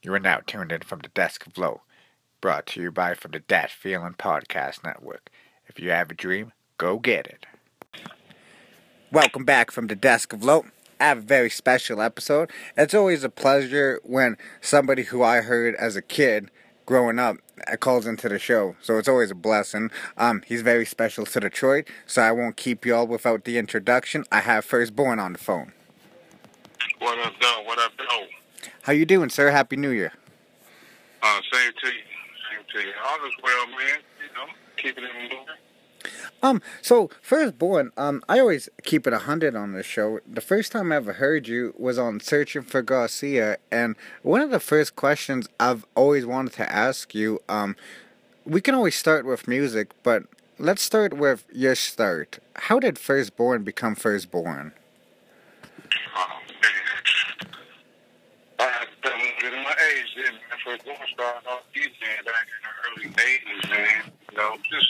You are now tuned in from the Desk of Low, brought to you by from the Dat Feeling Podcast Network. If you have a dream, go get it. Welcome back from the Desk of Low. I have a very special episode. It's always a pleasure when somebody who I heard as a kid growing up calls into the show, so it's always a blessing. He's very special to Detroit, so I won't keep y'all without the introduction. I have Firstborn on the phone. What up, though? What up, though? How you doing, sir? Happy New Year. Same to you. Same to you. All is well, man. You know, keeping it moving. So Firstborn, I always keep it 100 on this show. The first time I ever heard you was on Searching for Garcia, and one of the first questions I've always wanted to ask you, we can always start with music, but let's start with your start. How did Firstborn become Firstborn? Oh, man. I done in my age then, man. First one started off DJing back in the early 80s, man. You know, just,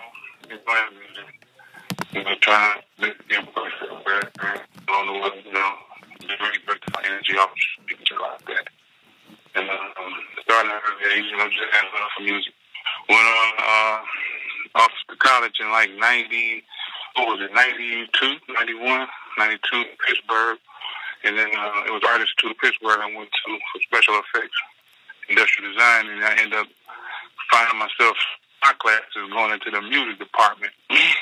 trying to get where on the way, just really break my energy off, picture like that. And starting at an early age, just had love for music. Went on off to college in like 92, 91, 92, Pittsburgh. And then it was Artist to Pittsburgh I went to for special effects, industrial design, and I ended up finding myself my classes going into the music department.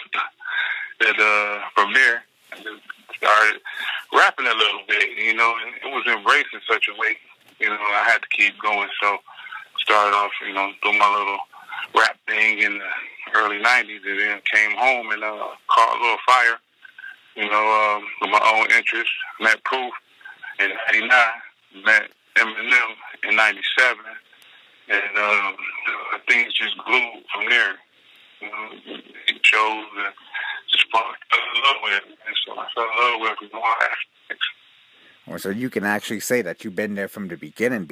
That from there, I just started rapping a little bit, and it was embraced in such a way, I had to keep going. So started off, doing my little rap thing in the early 90s, and then came home and caught a little fire, with my own interests. Met Proof in 99, met Eminem in 97, and things just glued from there. It chose to just fall in love with it, and so I fell in love with it from all aspects. Well, so you can actually say that you've been there from the beginning.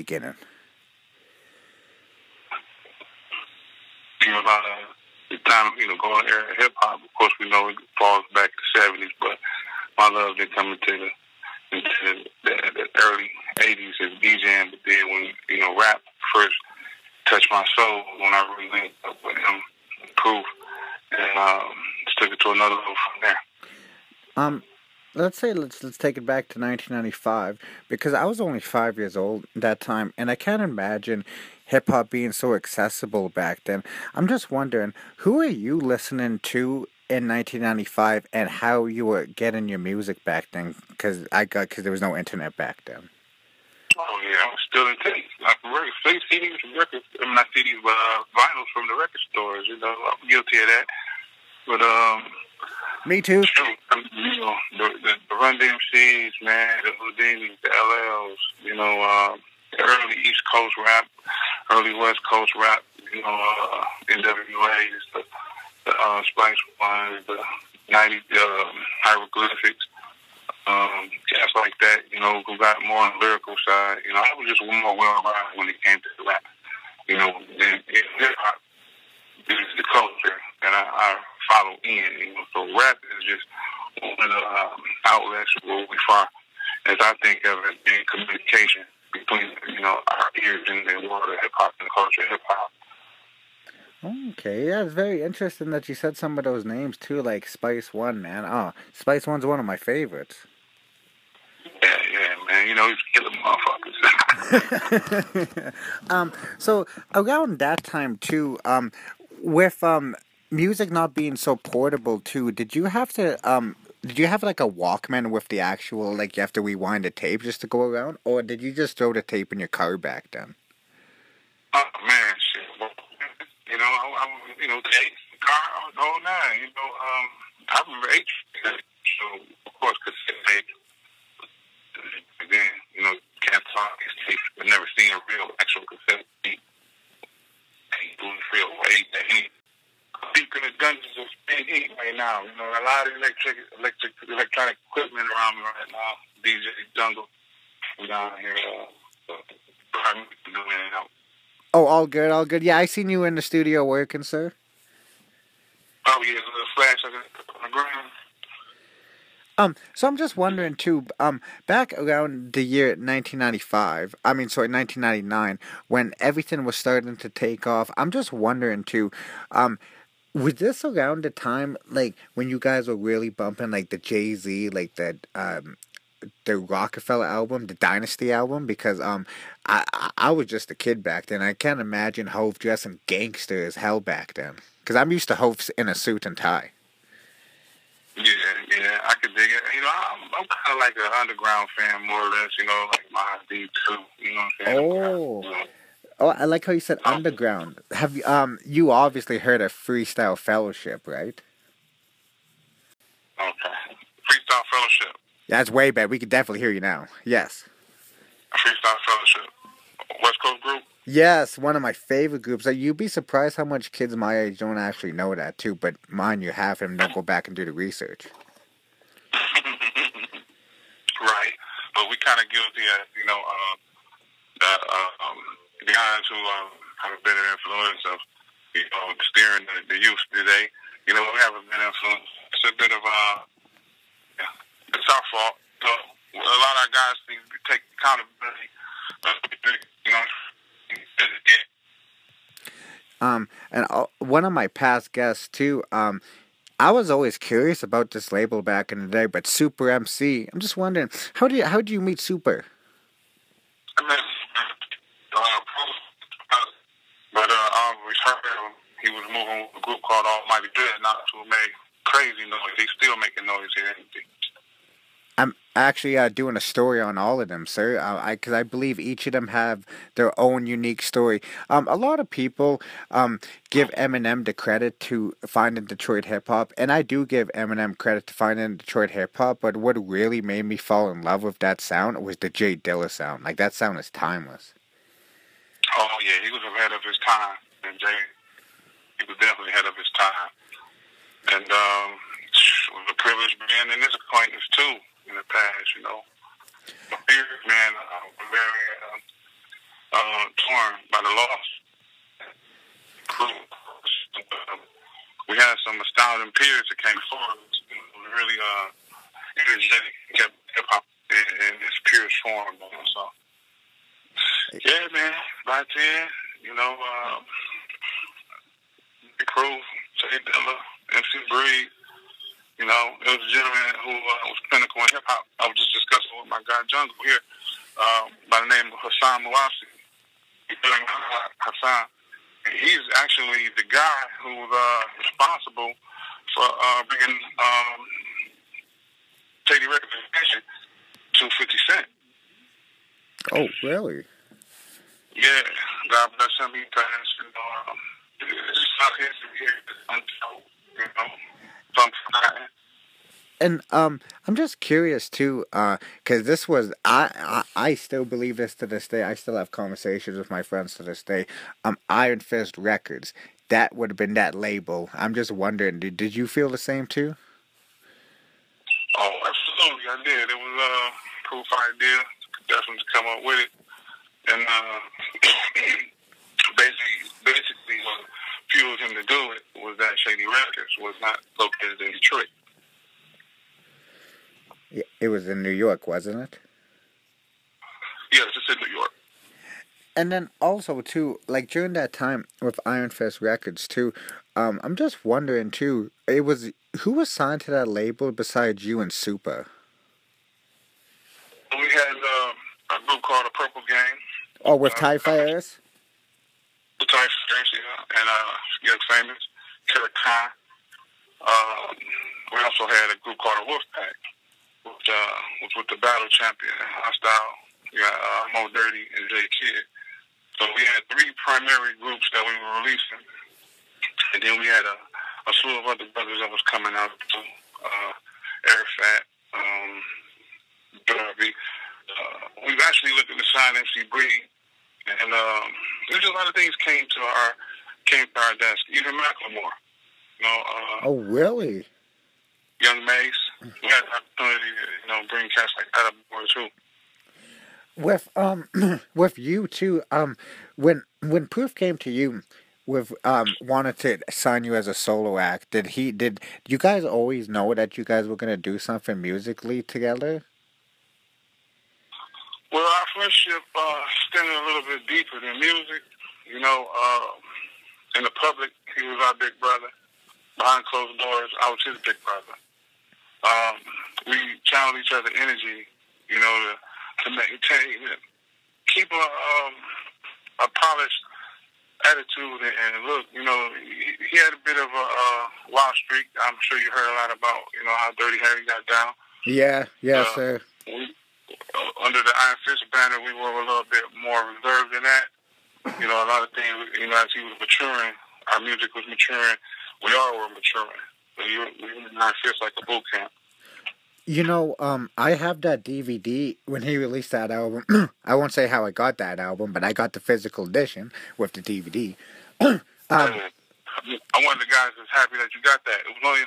About the time, going to hip hop, of course, we know it falls back to the 70s, but my love did come into the early 80s as DJing, but then when, rap first touched my soul, when I really linked up with him, Proof, and just took it to another level from there. Let's take it back to 1995, because I was only 5 years old at that time, and I can't imagine hip-hop being so accessible back then. I'm just wondering, who are you listening to in 1995, and how you were getting your music back then? Because there was no internet back then. Oh yeah, I'm still in tape. Like CDs from records. I mean, not CDs, but vinyls from the record stores. I'm guilty of that. But Me too. The Run DMCs, man, the Houdinis, the LLs. The early East Coast rap, early West Coast rap. NWA, the Spice One, the 90s hieroglyphics. Cats like that, who got more on the lyrical side. I was just more well-rounded when it came to the rap. Then hip-hop is the culture that I follow in. So rap is just one of the outlets where we far, as I think of it, being communication between, our ears and the world of hip-hop and the culture of hip-hop. Okay, yeah, it's very interesting that you said some of those names too, like Spice One, man. Oh, Spice One's one of my favorites. Yeah, man. He's killing motherfuckers. So around that time too, with music not being so portable too, did you have like a Walkman with the actual, like, you have to rewind the tape just to go around, or did you just throw the tape in your car back then? Oh man, shit. Well, the car, the whole nine. I remember so of course cassette tape. Again, can't talk these tapes, but never seen a real actual cassette tape. Doing real way. Deep in the dungeons of Spain right now. A lot of electronic equipment around me right now. DJ Jungle. I'm down here. Doing it out. Oh, all good. Yeah, I seen you in the studio working, sir. Oh yeah, a little flash on the ground. So I'm just wondering too, back around the year 1995, I mean, sorry, 1999, when everything was starting to take off, I'm just wondering too, um, was this around the time, like, when you guys were really bumping, like, the Jay-Z, like, the Rockefeller album, the Dynasty album? Because, I was just a kid back then. I can't imagine Hove dressing gangster as hell back then. Because I'm used to Hove in a suit and tie. Yeah, I could dig it. I'm kind of like an underground fan, more or less. Like my D too. You know what I'm saying? Oh. You know, Oh, I like how you said um, underground. Have you you obviously heard of Freestyle Fellowship, right? okay. Freestyle Fellowship. That's way better. We can definitely hear you now. Yes. Freestyle Fellowship. West Coast group. Yes, one of my favorite groups. You'd be surprised how much kids my age don't actually know that too, but mind you, half of them don't go back and do the research. Right. But we kind of guilty as, the guys who have a better influence of, steering the youth today. We have a better influence. It's a bit of, yeah, it's our fault. So a lot of our guys need to take accountability. You know, And one of my past guests too. I was always curious about this label back in the day, but Super MC. I'm just wondering, how do you meet Super? I mean, but I always heard him. He was moving with a group called Almighty Dreadnoughts who made crazy noise. He's still making noise here. I'm actually doing a story on all of them, sir. Because I believe each of them have their own unique story. A lot of people give Eminem the credit to finding Detroit hip hop, and I do give Eminem credit to finding Detroit hip hop. But what really made me fall in love with that sound was the Jay Dilla sound. Like that sound is timeless. Oh yeah, he was ahead of his time, and Jay, he was definitely ahead of his time. And it was a privilege being in his acquaintance too. In the past, my peers, man, were very torn by the loss. We had some astounding peers that came forward, really energetic, kept hip hop in its purest form. So, yeah, man, by 10, Big Crew, Jay Dilla, MC Breed. It was a gentleman who was pinnacle in hip-hop. I was just discussing with my guy Jungle here by the name of Hassan Mawasi. Hassan. And he's actually the guy who's responsible for bringing Shady Records attention to 50 Cent. Oh, really? Yeah. God bless him. He passed. It's not history here. Until, some forgotten. And I'm just curious too, because this was I still believe this to this day. I still have conversations with my friends to this day. Iron Fist Records, that would have been that label. I'm just wondering, did you feel the same too? Oh, absolutely, I did. It was a proof idea, definitely to come up with it, and basically what fueled him to do it was that Shady Records was not located in Detroit. Yeah, it was in New York, wasn't it? Yes, it's in New York. And then also too, like during that time with Iron Fist Records too, I'm just wondering too, who was signed to that label besides you and Super? We had a group called the Purple Gang. Oh, with Ty Fires? The Ty Fires, yeah, and Young Famous, Killer Khan. We also had a group called the Wolfpack, which was with the Battle Champion, Hostile. We got Mo Dirty and J Kid. So we had three primary groups that we were releasing, and then we had a slew of other brothers that was coming out too. Arafat, Darby. We've actually looked at the sign MC Breed, and there's a lot of things came to our desk. Even Macklemore, oh, really? Young Mace. We had the opportunity to bring cats like that up more too. With with you too, when Proof came to you, with wanted to sign you as a solo act. Did you guys always know that you guys were gonna do something musically together? Well, our friendship extended a little bit deeper than music. You know, in the public, he was our big brother. Behind closed doors, I was his big brother. We channeled each other's energy, you know, to maintain, keep a polished attitude and look. You know, he had a bit of a wild streak. I'm sure you heard a lot about, you know, how Dirty Harry got down. Yeah, yes, sir. Under the Iron Fist banner, we were a little bit more reserved than that. You know, a lot of things, you know, as he was maturing, our music was maturing. We all were maturing. We were in Iron Fist like a boot camp. You know, I have that DVD when he released that album. I won't say how I got that album, but I got the physical edition with the DVD. I'm one of the guys that's happy that you got that. It was only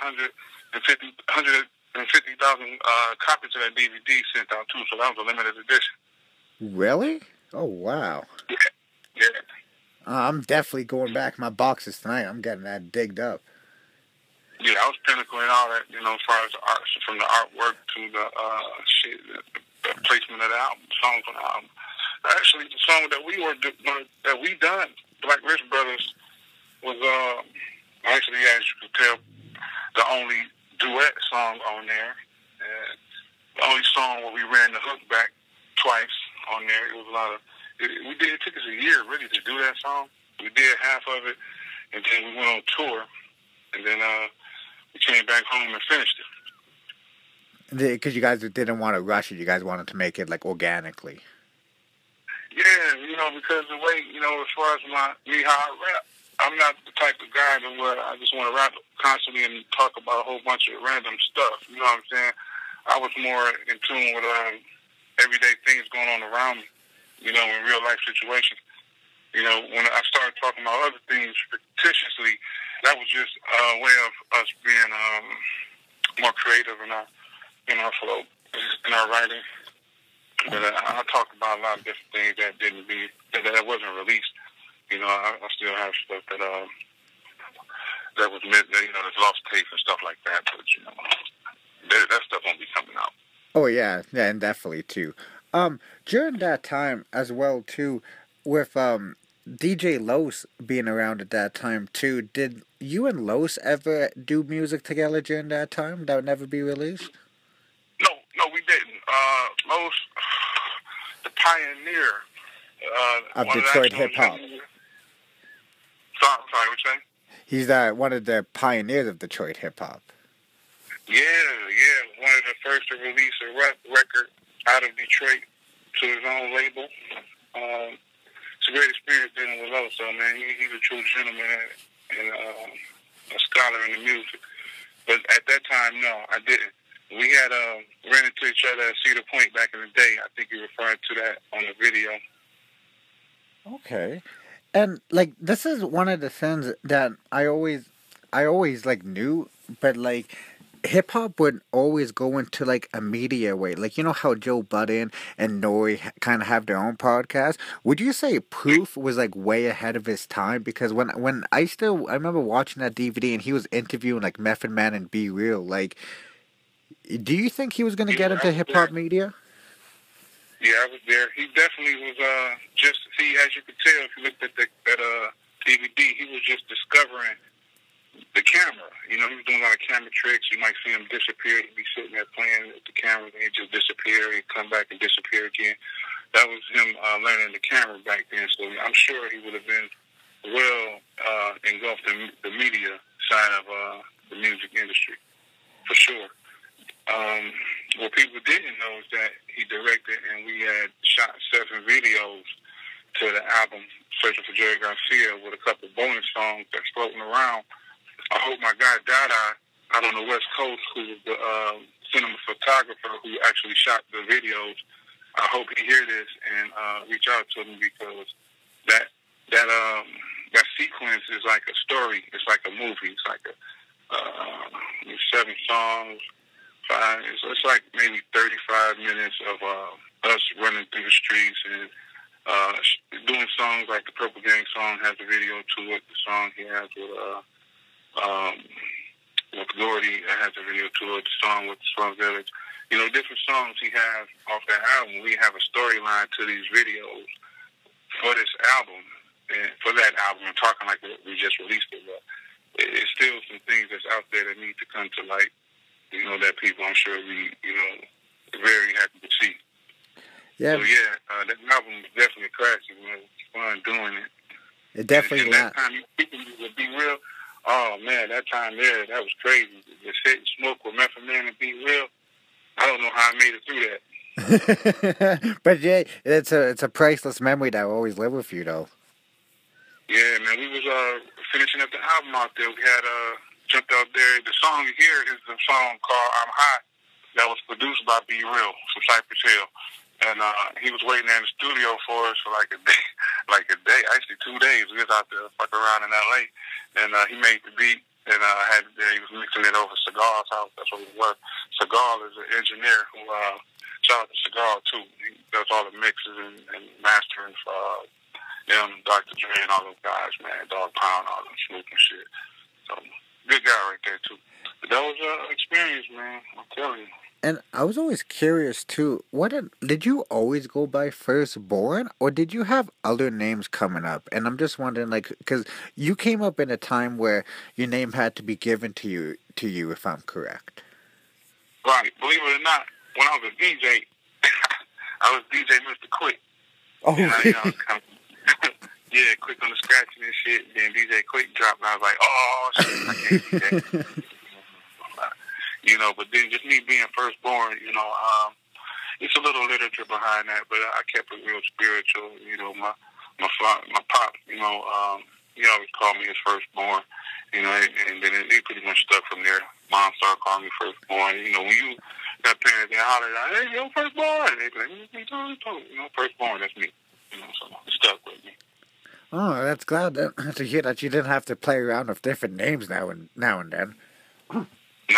150,000 copies of that DVD sent out too, so that was a limited edition. Really? Oh, wow. Yeah. I'm definitely going back my boxes tonight. I'm getting that digged up. Yeah, I was pinnacle and all that, you know, as far as the art, from the artwork to the the placement of the album, songs on the album. Actually, the song that we done, Black Rich Brothers, was actually, as you could tell, the only duet song on there. The only song where we ran the hook back twice on there. It was a lot of. It took us a year really to do that song. We did half of it, and then we went on tour, and then we came back home and finished it. Because you guys didn't want to rush it. You guys wanted to make it, like, organically. Yeah, you know, because the way, you know, as far as how I rap, I'm not the type of guy that where I just want to rap constantly and talk about a whole bunch of random stuff. You know what I'm saying? I was more in tune with everyday things going on around me, you know, in real life situations. You know, when I started talking about other things fictitiously, that was just a way of us being more creative in our flow, in our writing. But I talked about a lot of different things that wasn't released. You know, I still have stuff that was meant, you know, there's lost tapes and stuff like that. But you know, that stuff won't be coming out. Oh yeah, and definitely too. During that time as well too, with DJ Los being around at that time too, did you and Los ever do music together during that time that would never be released? No, we didn't. Los, the pioneer of Detroit hip hop. Sorry, what you saying? He's one of the pioneers of Detroit hip hop. Yeah, one of the first to release a rap record out of Detroit to his own label. It's a great experience dealing with Los, so man, he's a true gentleman and a scholar in the music. But at that time, no, I didn't. We had ran into each other at Cedar Point back in the day. I think you're referring to that on the video. Okay. And like this is one of the things that I always like knew, but like hip hop would always go into like a media way. Like, you know how Joe Budden and Nori kind of have their own podcast? Would you say Proof was like way ahead of his time? Because when I remember watching that DVD and he was interviewing like Method Man and Be Real, like, do you think he was going to get into hip hop media? Yeah, I was there. He definitely was. As you could tell, if you looked at that DVD, he was just discovering the camera. You know, he was doing a lot of camera tricks. You might see him disappear. He'd be sitting there playing with the camera, and he'd just disappear. He'd come back and disappear again. That was him learning the camera back then. So I'm sure he would have been well engulfed in the media side of the music industry, for sure. What people didn't know is that he directed, and we had shot 7 videos to the album Searching for Jerry Garcia with a couple bonus songs that's floating around. I hope my guy Dada out on the West Coast, who was the cinema photographer who actually shot the videos, I hope he hear this and reach out to him, because that sequence is like a story. It's like a movie. It's like 7 songs. It's like maybe 35 minutes of us running through the streets and doing songs like the Purple Gang song has a video to it. The song he has with Gordy has a video to it. The song with Slum Village. You know, different songs he has off that album. We have a storyline to these videos for this album, and for that album. I'm talking like we just released it, but it's still some things that's out there that need to come to light. You know, that people, I'm sure, are very happy to see. Yeah. So yeah, that album was definitely classic. It was fun doing it. It definitely. And that time, people would Be Real. Oh man, that time there, that was crazy. The sit and smoke with Method Man and Be Real. I don't know how I made it through that. But yeah, it's a priceless memory that will always live with you, though. Yeah, man, we was finishing up the album out there. We had jumped out there. The song you hear is the song called "I'm Hot" that was produced by Be Real from Cypress Hill, and he was waiting there in the studio for us for like a day, actually 2 days. We was out there fucking around in L.A. and he made the beat. And he was mixing it over Cigar's house. That's what it was. Cigar is an engineer who, shout out to Cigar too. He does all the mixes and mastering for them, Dr. Dre and all those guys, man. Dog Pound, all them Snoop and shit. So, good guy right there too. But that was an experience, man. I'm telling you. And I was always curious too. Did you always go by Firstborn, or did you have other names coming up? And I'm just wondering, like, because you came up in a time where your name had to be given to you, if I'm correct. Right. Believe it or not, when I was a DJ, I was DJ Mr. Quick. Oh. Yeah, Quick on the scratching and shit. Then DJ Quick dropped, and I was like, oh shit, I can't do that. You know, but then just me being Firstborn, you know, it's a little literature behind that, but I kept it real spiritual. You know, my pop, you know, he always called me his Firstborn, you know, and then it pretty much stuck from there. Mom started calling me Firstborn. You know, when you got parents that holler out, hey, yo, Firstborn, they be like, you know, Firstborn, that's me. You know, so it stuck with me. Oh, that's glad to hear that you didn't have to play around with different names now and then. Nah.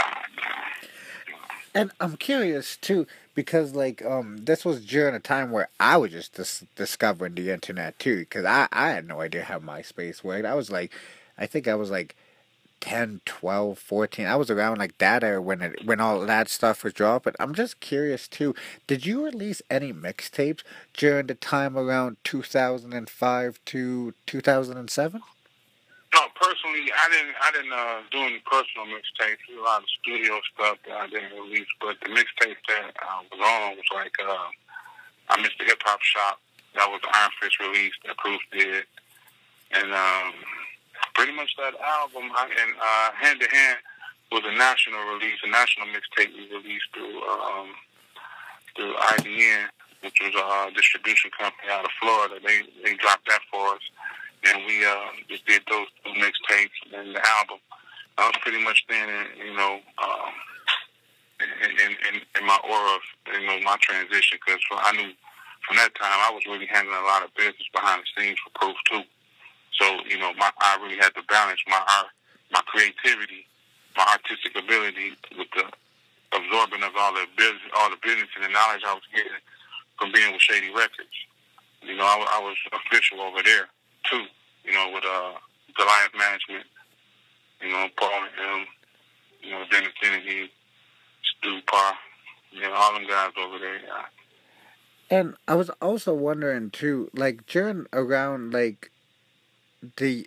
And I'm curious too, because like this was during a time where I was just discovering the internet too, because I had no idea how MySpace worked. I think I was like 10, 12, 14. I was around like that era when all that stuff was dropped. But I'm just curious too, did you release any mixtapes during the time around 2005 to 2007? No, personally, I didn't do any personal mixtapes. A lot of studio stuff that I didn't release, but the mixtape that I was on was like I Missed the Hip Hop Shop. That was the Iron Fist release that Proof did, and pretty much that album and Hand to Hand was a national release, a national mixtape we released through IDN, which was a distribution company out of Florida. They dropped that for us. And we just did those 2 mixtapes and the album. I was pretty much then, you know, in my aura of, you know, my transition, because I knew from that time I was really handling a lot of business behind the scenes for Proof too. So, you know, I really had to balance my creativity, my artistic ability with the absorbing of all the business and the knowledge I was getting from being with Shady Records. You know, I was official over there too, you know, with Goliath Management, you know, Paul and him, you know, Dennis Kennedy, Stu Parr, you know, all them guys over there, yeah. And I was also wondering too, like during around like the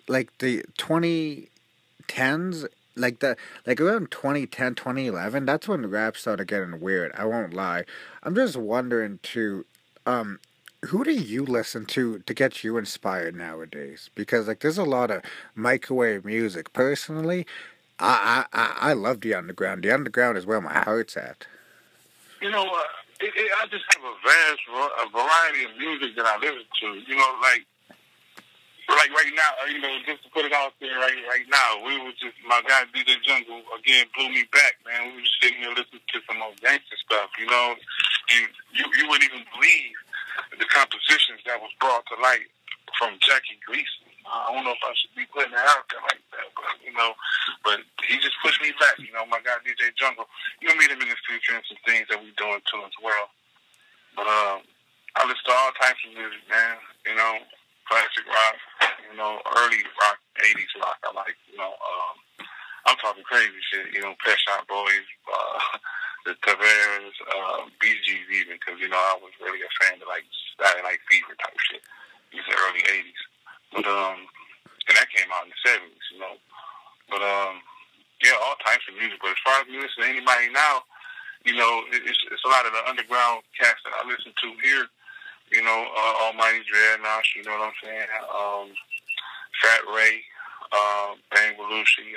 2010s, like around 2010, 2011, that's when rap started getting weird. I won't lie. I'm just wondering too, who do you listen to get you inspired nowadays? Because like there's a lot of microwave music. Personally, I love the underground. The underground is where my heart's at. You know, I just have a variety of music that I listen to. You know, like right now, you know, just to put it out there, right now, my guy DJ Jungle again blew me back, man. We were just sitting here listening to some old gangster stuff. You know, and you wouldn't even believe the compositions that was brought to light from Jackie Gleason. I don't know if I should be putting it out there like that, but, you know, but he just pushed me back, you know, my guy DJ Jungle. You'll meet him in the future and some things that we're doing too as well. But I listen to all types of music, man. You know, classic rock, you know, early rock, 80s rock. I like, you know, I'm talking crazy shit, you know, Pet Shop Boys, the Tavares, Bee Gees even, because, you know, I was really a fan of, like, Saturday Night Fever type shit. These are early 80s. But, and that came out in the 70s, you know. But, yeah, all types of music. But as far as me listening to anybody now, you know, it's a lot of the underground cats that I listen to here. You know, Almighty Dreadnoughts, you know what I'm saying? Fat Ray, Bang Belushi,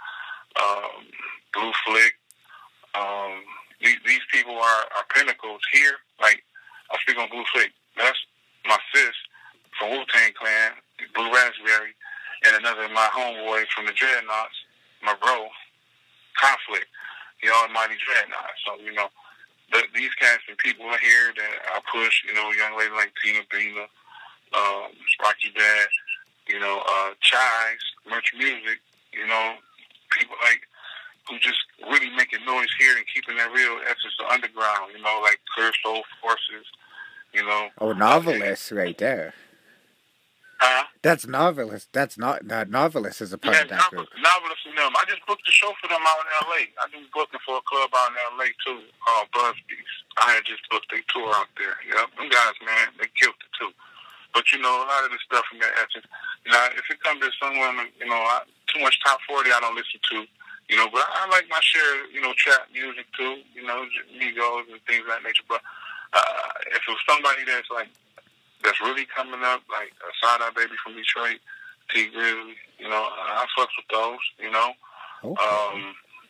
Blue Flick. These people are pinnacles here. Like, I speak on Blue Flick. That's my sis from Wu-Tang Clan, Blue Raspberry, and another my homeboy from the Dreadnoughts, my bro, Conflict, the Almighty Dreadnought. So, you know, these cats and people are here that I push, you know, young lady like Tina Bina, Rocky Dad, you know, Chives, Merch Music, you know, people like who just really making noise here and keeping that real essence of underground, you know, like Clear Soul Forces, you know. Oh, Novelist right there. Huh? That's Novelist. That's not Novelist is a part of that group. Novelist and them. I just booked a show for them out in L.A. I've been booking for a club out in L.A. too, called Buzzbees. I had just booked a tour out there. Yep, them guys, man, they killed it too. But you know, a lot of the stuff from that essence. Now, if it comes to someone, you know, too much top 40, I don't listen to. You know, but I like my share, you know, trap music too. You know, Migos and things of that nature. But if it was somebody that's like that's really coming up, like a Side-Eye Baby from Detroit, T Grizzly, you know, I fucks with those, you know. Okay.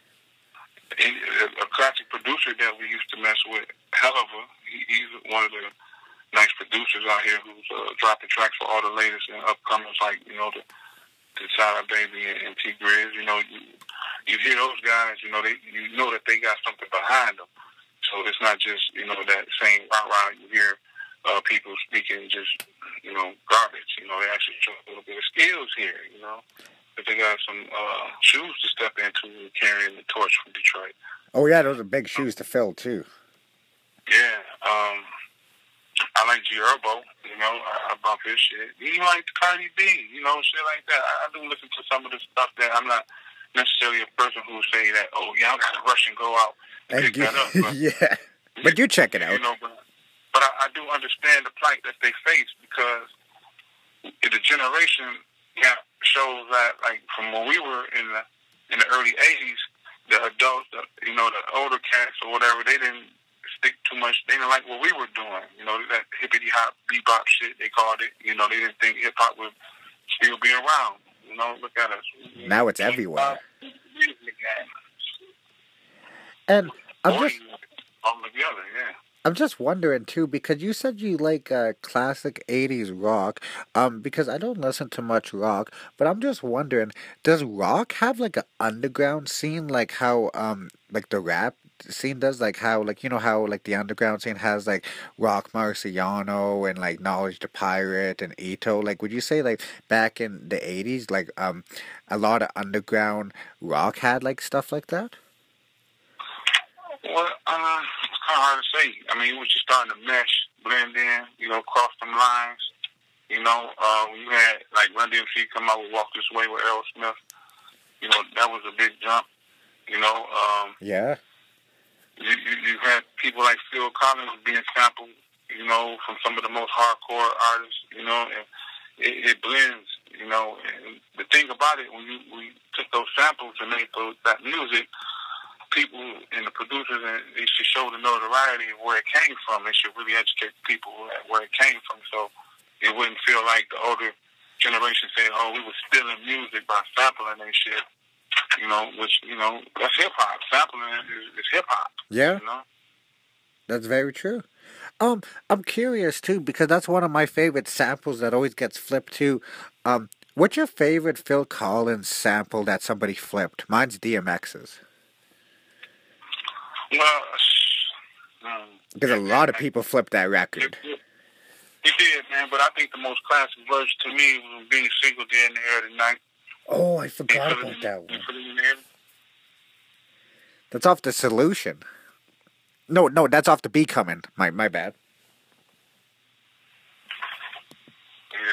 A classic producer that we used to mess with, Helliver, he's one of the nice producers out here who's dropping tracks for all the latest and upcomers, like, you know, the Side-Eye Baby and T Grizz. You know, you hear those guys, you know that they got something behind them. So it's not just, you know, that same rah-rah you hear people speaking just, you know, garbage. You know, they actually show a little bit of skills here, you know. But they got some shoes to step into carrying the torch from Detroit. Oh, yeah, those are big shoes to fill, too. Yeah. I like G Herbo, you know. I bump his shit. You like Cardi B, you know, shit like that. I do listen to some of the stuff that I'm not necessarily a person who say that, oh, yeah, I got to rush and go out and pick that up. But, yeah. But you check it out. You know, but I do understand the plight that they face because the generation gap shows that, like, from when we were in the early 80s, the adults, you know, the older cats or whatever, they didn't stick too much. They didn't like what we were doing. You know, that hippity-hop, bebop shit, they called it. You know, they didn't think hip-hop would still be around. You know, look at us. Now it's everywhere. And I'm just... all together, yeah. I'm just wondering, too, because you said you like classic 80s rock, because I don't listen to much rock, but I'm just wondering, does rock have, like, an underground scene, like how, like, the rap scene does? Like, how, like, you know how, like, the underground scene has, like, Rock Marciano and, like, Knowledge the Pirate and Ito? Like, would you say, like, back in the 80s, like, a lot of underground rock had, like, stuff like that? Well, it's kind of hard to say. I mean, it was just starting to mesh, blend in, you know, cross them lines. You know, when you had, like, Run DMC come out with Walk This Way with Aerosmith, you know, that was a big jump, you know. Yeah. You had people like Phil Collins being sampled, you know, from some of the most hardcore artists, you know, and it blends, you know. And the thing about it, when we took those samples and made that music, people and the producers, and they should show the notoriety of where it came from. They should really educate people where it came from, so it wouldn't feel like the older generation saying, "Oh, we were stealing music by sampling and shit." You know, which, you know, that's hip hop. Sampling is hip hop. Yeah, you know? That's very true. I'm curious too because that's one of my favorite samples that always gets flipped too. What's your favorite Phil Collins sample that somebody flipped? Mine's DMX's. Well, because a lot of people flipped that record. He did, man, but I think the most classic verse to me was when Beanie Sigel did In the Air Tonight. Oh, I forgot about that one. That's off The Solution. No, that's off The Becoming. My bad.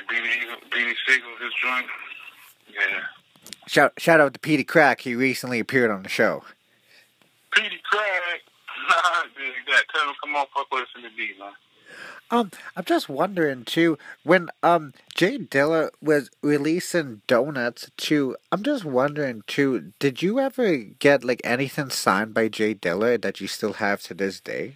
Beanie Siegel, his joint. Yeah. Shout out to Petey Crack. He recently appeared on the show. Petey Crack. Nah, that. Tell him come on, fuck with us in the D, man. I'm just wondering too, when Jay Dilla was releasing Donuts too, I'm just wondering too, did you ever get like anything signed by Jay Dilla that you still have to this day?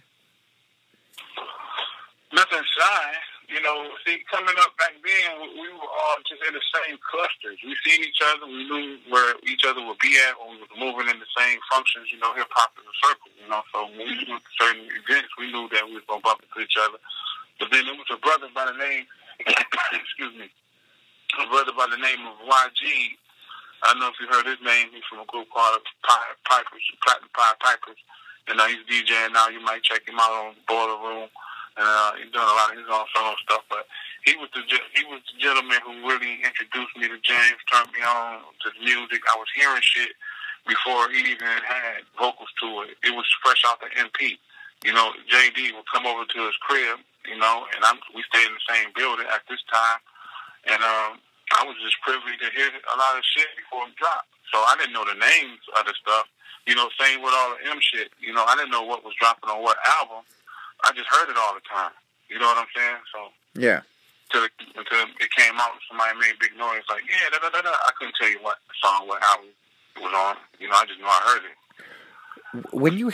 Nothing shy. You know, see, coming up back then, we were all just in the same clusters. We seen each other. We knew where each other would be at when we were moving in the same functions. You know, hip-hop is a circle, you know. So when we went to certain events, we knew that we were going to bump into each other. But then there was a brother by the name, excuse me, a brother by the name of YG. I don't know if you heard his name. He's from a group called Pipers, Platinum Pie Pipers. And he's DJing now. You might check him out on Boiler Room. And he's doing a lot of his own solo stuff, but he was the gentleman who really introduced me to James, turned me on to the music. I was hearing shit before he even had vocals to it. It was fresh out the MP. You know, JD would come over to his crib, you know, and we stayed in the same building at this time, and I was just privileged to hear a lot of shit before it dropped. So I didn't know the names of the stuff. You know, same with all the M shit. You know, I didn't know what was dropping on what album. I just heard it all the time. You know what I'm saying? So yeah. Until it came out and somebody made big noise like, yeah, da da da da. I couldn't tell you what song, what album it was on. You know, I just know I heard it.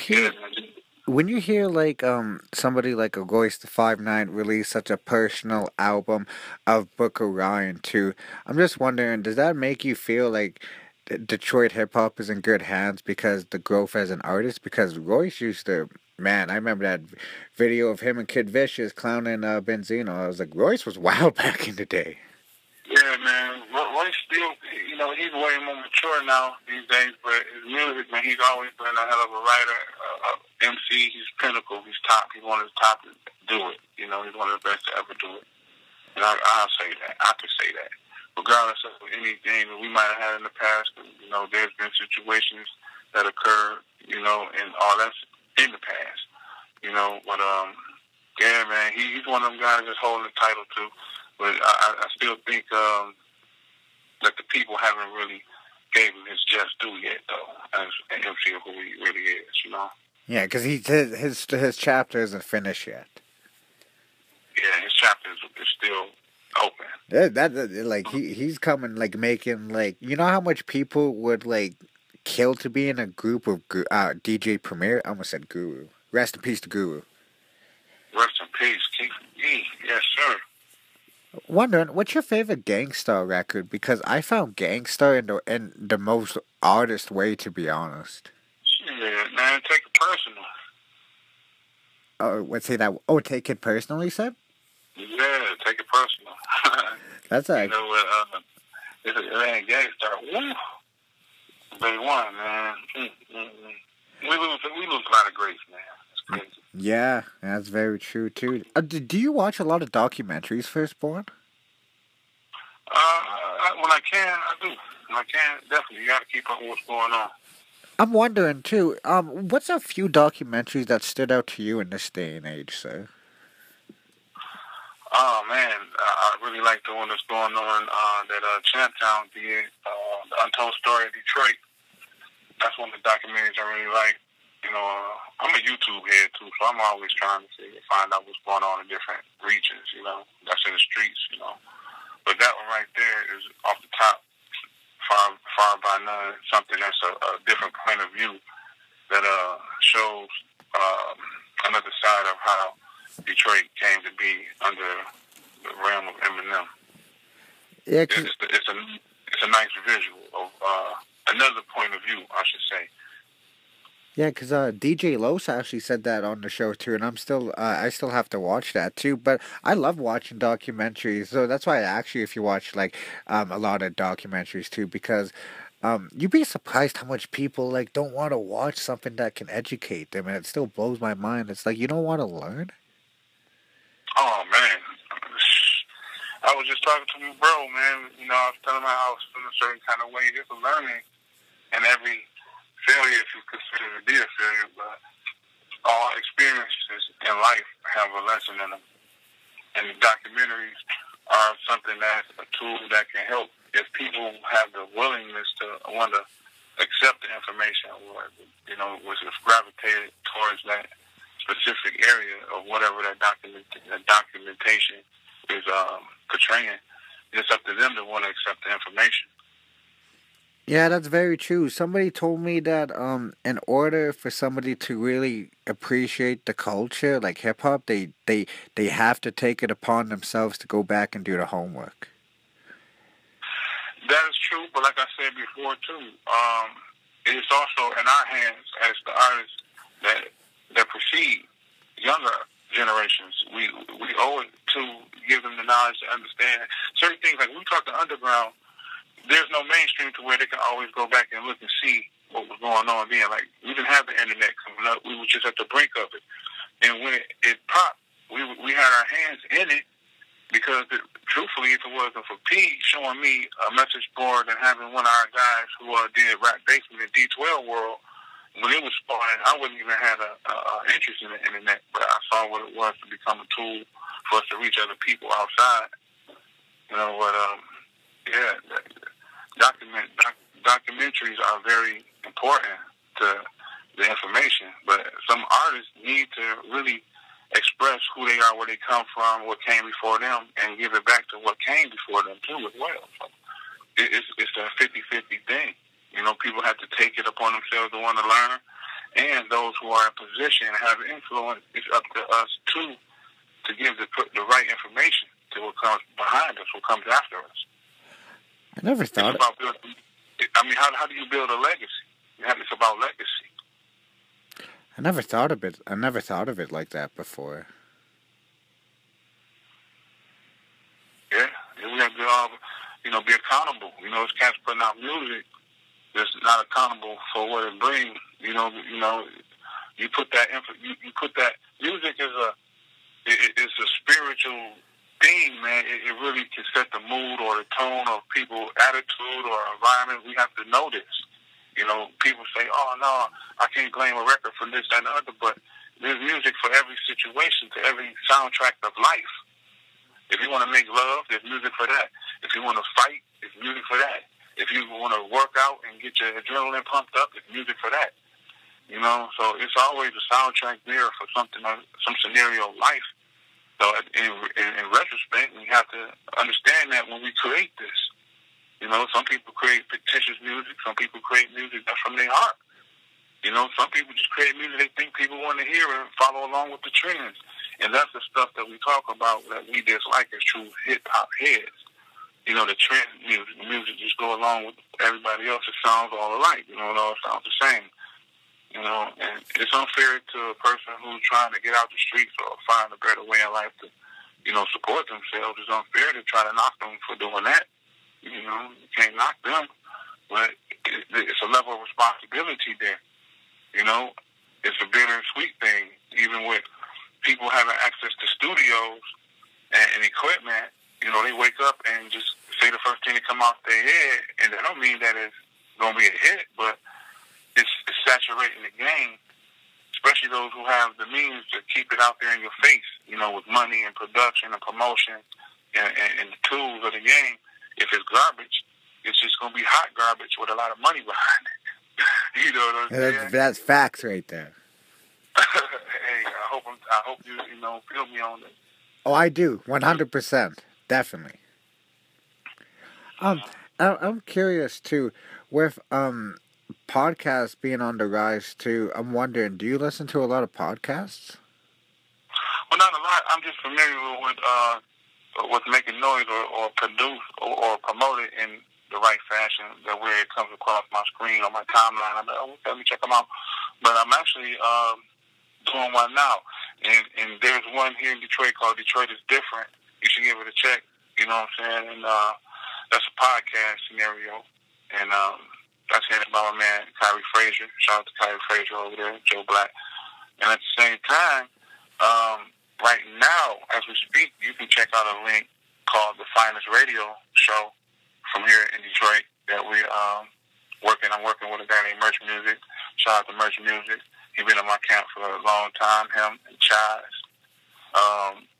When you hear like somebody like a Royce the 5'9" release such a personal album of Book of Ryan too, I'm just wondering, does that make you feel like Detroit hip hop is in good hands because the growth as an artist? Because Royce used to. Man, I remember that video of him and Kid Vicious clowning Benzino. I was like, Royce was wild back in the day. Yeah, man. Royce still, you know, he's way more mature now these days, but his music, man, he's always been a hell of a writer, MC. He's pinnacle. He's top. He's one of the top to do it. You know, he's one of the best to ever do it. And I'll say that. I could say that. Regardless of anything that we might have had in the past, you know, there's been situations that occurred, you know, and all that's in the past, you know, but yeah, man, he's one of them guys that's holding the title too. But I still think that the people haven't really gave him his just due yet, though, as an MC of who he really is, you know. Yeah, because his chapter isn't finished yet. Yeah, his chapter is still open. That like he's coming like making like, you know how much people would like kill to be in a group of DJ Premier. I almost said Guru. Rest in peace to Guru. Rest in peace, Keith E. Yes, sir. Wondering, what's your favorite Gang Starr record? Because I found Gang Starr in the most artist way, to be honest. Yeah, man, take it personal. Oh, let's say that. Oh, take it personal, you said? Yeah, take it personal. That's like. You know what? Man, Gang Starr. Woo. Day one, man. We lose a lot of greats, man. It's crazy. Yeah, that's very true too. Do you watch a lot of documentaries, Firstborn? When I can, I do. When I can, definitely. You got to keep up with what's going on. I'm wondering too. What's a few documentaries that stood out to you in this day and age, sir? Oh man, I really like the one that's going on that Champtown did, the Untold Story of Detroit. That's one of the documentaries I really like. You know, I'm a YouTube head too, so I'm always trying to find out what's going on in different regions. You know, that's in the streets. You know, but that one right there is off the top, far by none. Something that's a different point of view that shows another side of how Detroit came to be under the realm of Eminem. Yeah, it's a nice visual of another point of view, I should say. Yeah, because DJ Los actually said that on the show too, and I still have to watch that too. But I love watching documentaries, so that's why I asked you if you watch like a lot of documentaries too, because you'd be surprised how much people like don't want to watch something that can educate them, and it still blows my mind. It's like, you don't want to learn. Oh man, I was just talking to my bro, man. You know, I was telling him how I was feeling a certain kind of way. There's a learning in every failure, if you consider it to be a failure, but all experiences in life have a lesson in them. And the documentaries are something that's a tool that can help if people have the willingness to want to accept the information, or was gravitated towards that specific area of whatever that documentation is portraying. It's up to them to want to accept the information. Yeah, that's very true. Somebody told me that in order for somebody to really appreciate the culture, like hip hop, they have to take it upon themselves to go back and do the homework. That is true, but like I said before too, it is also in our hands as the artists that precede younger generations. We owe it to give them the knowledge to understand certain things. Like we talk to underground, there's no mainstream to where they can always go back and look and see what was going on then. Like we didn't have the internet coming up; we were just at the brink of it. And when it popped, we had our hands in it. Because truthfully, if it wasn't for P showing me a message board and having one of our guys who did Rap Basement in D12 World, when it was spawning, I wouldn't even have an interest in the internet. But I saw what it was to become a tool for us to reach other people outside. Documentaries are very important to the information. But some artists need to really express who they are, where they come from, what came before them, and give it back to what came before them too as well. So it's a 50-50 thing. People have to take it upon themselves to want to learn, and those who are in position and have influence, it's up to us too to give the right information to what comes behind us, what comes after us. I never thought it's about building, how do you build a legacy? It's about legacy. I never thought of it like that before. Yeah, we have to, be accountable. It's cats putting out music that's not accountable for what it brings. You put that you put that music is a spiritual thing, man. It really can set the mood or the tone of people's attitude or environment. We have to know this. People say, "Oh no, I can't blame a record for this, that, and the other." But there's music for every situation, to every soundtrack of life. If you want to make love, there's music for that. If you want to fight, there's music for that. If you want to work out and get your adrenaline pumped up, there's music for that. So it's always a soundtrack there for something, some scenario of life. So in retrospect, we have to understand that when we create this. Some people create fictitious music. Some people create music that's from their heart. Some people just create music they think people want to hear and follow along with the trends. And that's the stuff that we talk about that we dislike as true hip-hop heads. The trend music. The music just go along with everybody else. It sounds all alike. It all sounds the same. And it's unfair to a person who's trying to get out the streets or find a better way in life to, support themselves. It's unfair to try to knock them for doing that. You can't knock them, but it's a level of responsibility there. It's a bitter and sweet thing. Even with people having access to studios and equipment, they wake up and just say the first thing that come off their head, and that don't mean that it's going to be a hit, but it's saturating the game, especially those who have the means to keep it out there in your face, with money and production and promotion and the tools of the game. If it's garbage, it's just going to be hot garbage with a lot of money behind it. You know what I'm saying? That's facts right there. Hey, I hope you feel me on this. Oh, I do, 100%, definitely. I'm curious too, with podcasts being on the rise too. I'm wondering, do you listen to a lot of podcasts? Well, not a lot. I'm just familiar with making noise or produce or promote it in the right fashion, that where it comes across my screen or my timeline. I'm like, oh, let me check them out. But I'm actually doing one now. And there's one here in Detroit called Detroit is Different. You should give it a check. You know what I'm saying? And that's a podcast scenario. And that's headed by my man, Kyrie Frazier. Shout out to Kyrie Frazier over there, Joe Black. And at the same time, right now, as we speak, you can check out a link called The Finest Radio Show from here in Detroit that we working. I'm working with a guy named Merch Music. Shout out to Merch Music. He's been in my camp for a long time, him and Chaz.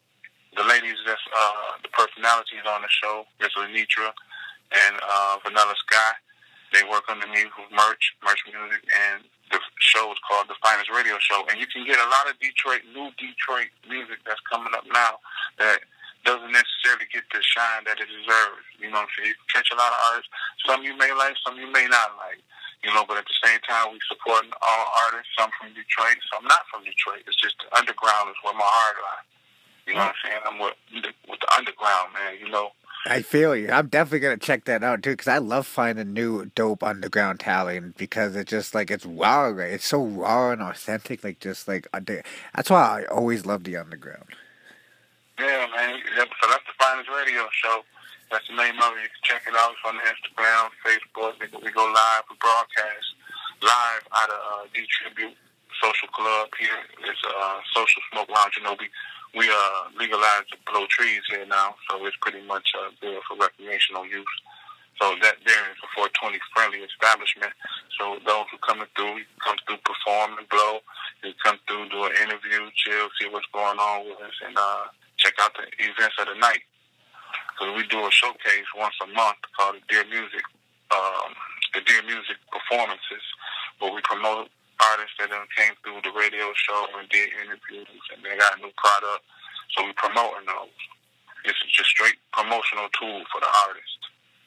the ladies that's the personalities on the show, Miss Lenitra and Vanilla Sky. They work under me with merch music, and the show is called The Finest Radio Show. And you can get a lot of new Detroit music that's coming up now that doesn't necessarily get the shine that it deserves. You know what I'm saying? You can catch a lot of artists. Some you may like, some you may not like. You know, but at the same time, we supporting all artists. Some from Detroit, some not from Detroit. It's just the underground is where my heart lies. You know what I'm saying? I'm with the underground, man, you know. I feel you. I'm definitely going to check that out, too, because I love finding new, dope underground talent because it's just, like, it's raw. Like, it's so raw and authentic. Like, just, like, that's why I always love the underground. Yeah, man. So that's the Finest Radio Show. That's the name of it. You can check it out. It's on Instagram, Facebook. We go live. We broadcast live out of D-Tribute Social Club here. It's Social Smoke Lounge. You know, we legalized to blow trees here now, so it's pretty much good for recreational use. So that there is a 420 friendly establishment. So those who come through perform and blow. You come through, do an interview, chill, see what's going on with us, and check out the events of the night. So we do a showcase once a month called the Dear Music performances, where we promote artists that came through the radio show and did interviews, and they got a new product, so we promoting those. This is just straight promotional tool for the artist.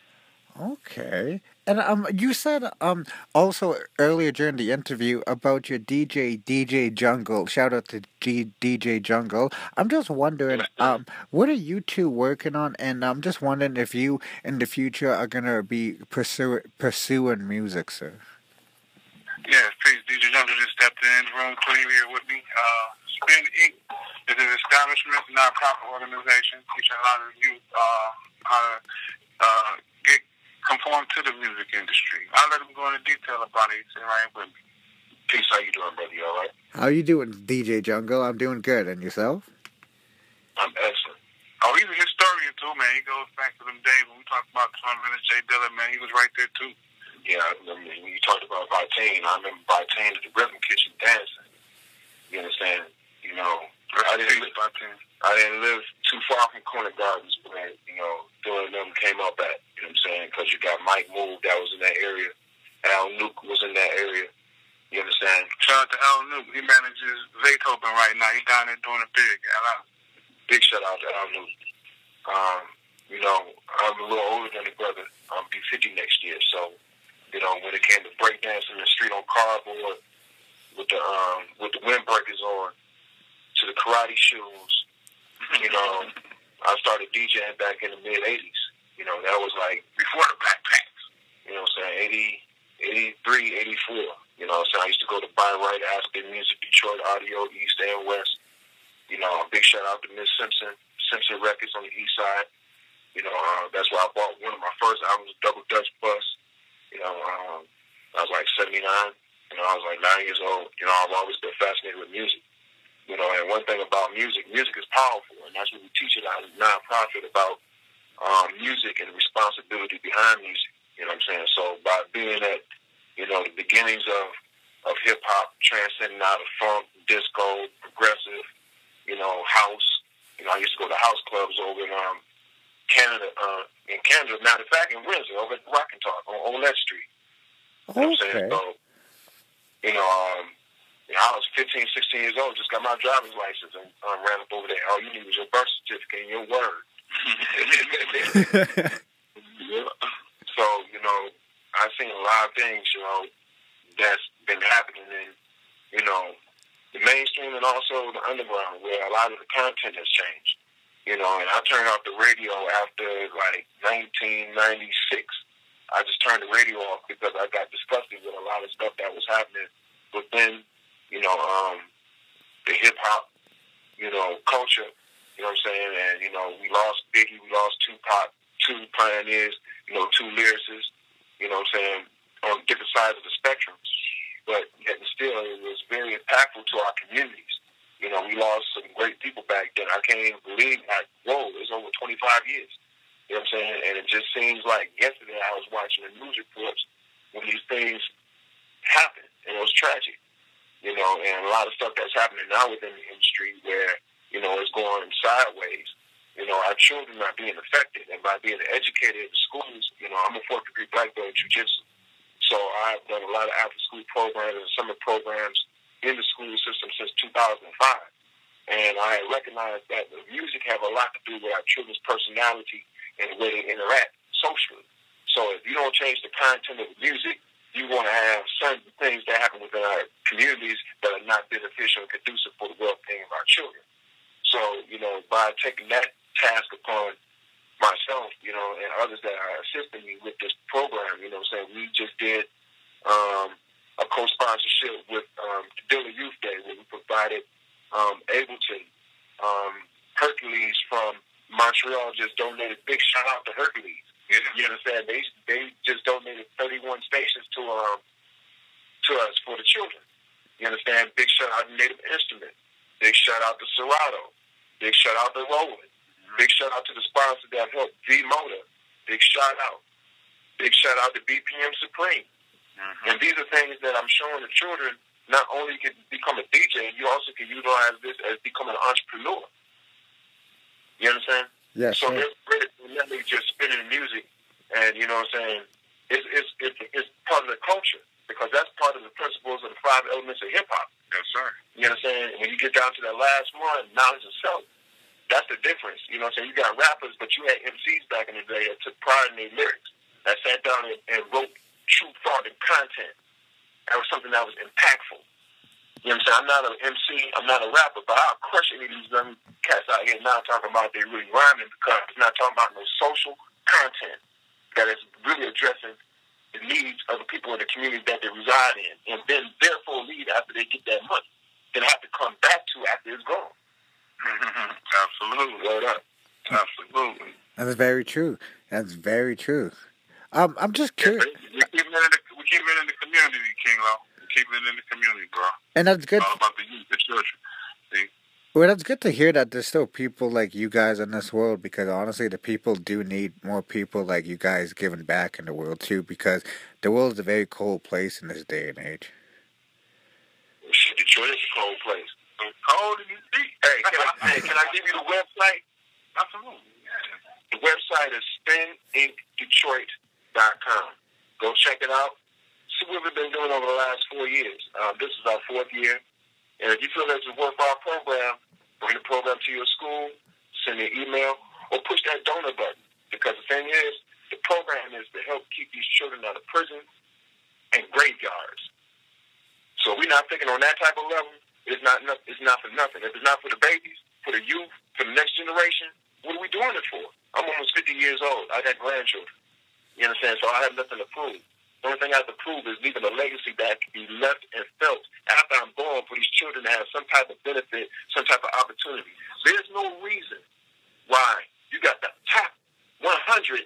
Okay. And you said also earlier during the interview about your DJ Jungle. Shout out to DJ Jungle. I'm just wondering, what are you two working on? And I'm just wondering if you in the future are gonna be pursuing music, sir. Yes, please. DJ Jungle just stepped in the room, clean here with me. Spin Inc. is an establishment, non-profit organization, teaching a lot of youth how to conform to the music industry. I'll let him go into detail about it. He's sitting right with me. Peace, how you doing, brother? You all right? How you doing, DJ Jungle? I'm doing good. And yourself? I'm excellent. Oh, he's a historian, too, man. He goes back to them days when we talked about Tom Vince J. Dillon, man. He was right there, too. Yeah, I mean, when you talked about Vitain, I remember Vitain at the Rhythm Kitchen dancing. You understand? You know, I didn't live too far from Corner Gardens, but, you know, doing them came up at, you know what I'm saying? Because you got Mike Move that was in that area. Al Nuke was in that area. You understand? Shout out to Al Nuke. He manages Beethoven right now. He's down there doing it big. Big shout out to Al Nuke. You know, I'm a little older than the brother. I'll be 50 next year. So, you know, when it came to breakdancing in the street on cardboard with the windbreakers on, to the karate shoes, you know, I started DJing back in the mid-'80s. You know, that was like before the backpacks. You know what I'm saying? 83, 84. You know what I'm saying? I used to go to Buy Right, Aspen Music, Detroit Audio, East and West. You know, a big shout out to Miss Simpson Records on the east side. You know, that's where I bought one of my first albums, Double Dutch Bus. You know, I was like 79. You know, I was like 9 years old. You know, I've always been fascinated with music. You know, and one thing about music is powerful, and that's what we teach it out of nonprofit about music and the responsibility behind music. You know what I'm saying? So by being at, you know, the beginnings of hip hop, transcending out of funk, disco, progressive, you know, house. You know, I used to go to house clubs over in Canada. Matter of fact, in Windsor, over at Rock and Talk on Olet Street. You know what I'm saying? So, you know, I was 15, 16 years old, just got my driver's license and ran up over there. All you need was your birth certificate and your word. Yeah. So, you know, I've seen a lot of things, you know, that's been happening in, you know, the mainstream and also the underground, where a lot of the content has changed. You know, and I turned off the radio after, like, 1996. I just turned the radio off because I got disgusted with a lot of stuff that was happening within, you know, the hip-hop, you know, culture, you know what I'm saying? And, you know, we lost Biggie, we lost Tupac, two pioneers, you know, two lyricists, you know what I'm saying, on different sides of the spectrum. But yet and still, it was very impactful to our communities. You know, we lost some great people back then. I can't even believe, like, whoa, it's over 25 years. You know what I'm saying? And it just seems like yesterday I was watching the news reports when these things happened, and it was tragic. You know, and a lot of stuff that's happening now within the industry where, you is going sideways. Our children are being affected, and by being educated in schools, I'm a fourth degree black belt in jiu-jitsu. So I've done a lot of after-school programs and summer programs in the school system since 2005. And I recognize that the music have a lot to do with our children's personality and the way they interact socially. So if you don't change the content of the music, you're going to have certain things that happen within our communities that are not beneficial and conducive for the well-being of our children. So, by taking that task upon myself, and others that are assisting me with this program, we just did a co-sponsorship with the Dilla Youth Day, where we provided Ableton. Hercules from Montreal just donated. Big shout out to Hercules. You understand? They just donated 31 stations to us for the children. You understand? Big shout out to Native Instrument. Big shout out to Serato. Big shout out to Roland. Big shout out to the sponsor that helped, V-Motor. Big shout out. Big shout out to BPM Supreme. And these are things that I'm showing the children. Not only can become a DJ, you also can utilize this as becoming an entrepreneur. You understand? Yes. So it's just spinning music, and it's part of the culture, because that's part of the principles of the 5 elements of hip hop. Yes, sir. You understand? When you get down to that last one, knowledge of self, that's the difference. You got rappers, but you had MCs back in the day that took pride in their lyrics, that sat down and wrote true thought and content. That was something that was impactful. You know what I'm saying? I'm not an MC, I'm not a rapper, but I'll crush any of these young cats out here now talking about they really rhyming, because it's not talking about no social content that is really addressing the needs of the people in the community that they reside in, and then therefore lead after they get that money, then have to come back to after it's gone. Absolutely. Word up. Absolutely. That's very true. That's very true. I'm just curious. We keep it in the community, King Lo. We keep it in the community, bro. And that's good. It's all about the youth, the children. See? Well, that's good to hear that there's still people like you guys in this world, because honestly, the people do need more people like you guys giving back in the world too, because the world is a very cold place in this day and age. Shit, Detroit is a cold place. So cold and deep. Hey, can I give you the website? Absolutely. Yeah. The website is spininkdetroit.com. Go check it out. See what we've been doing over the last 4 years. This is our 4th year. And if you feel that it's a worthwhile program, bring the program to your school, send me an email, or push that donor button. Because the thing is, the program is to help keep these children out of prison and graveyards. So we're not thinking on that type of level. It's not for nothing. If it's not for the babies, for the youth, for the next generation, what are we doing it for? I'm almost 50 years old. I got grandchildren. You understand? So I have nothing to prove. The only thing I have to prove is leaving a legacy that can be left and felt after I'm gone, for these children to have some type of benefit, some type of opportunity. There's no reason why you got the top 100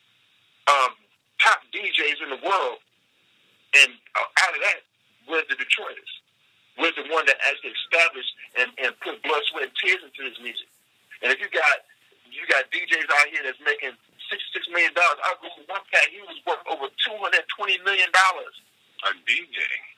top DJs in the world, and out of that, where's the Detroiters? Where's the one that actually established and put blood, sweat, and tears into this music? And if you got DJs out here that's making $66 million. I go to one cat, he was worth over $220 million. A DJ.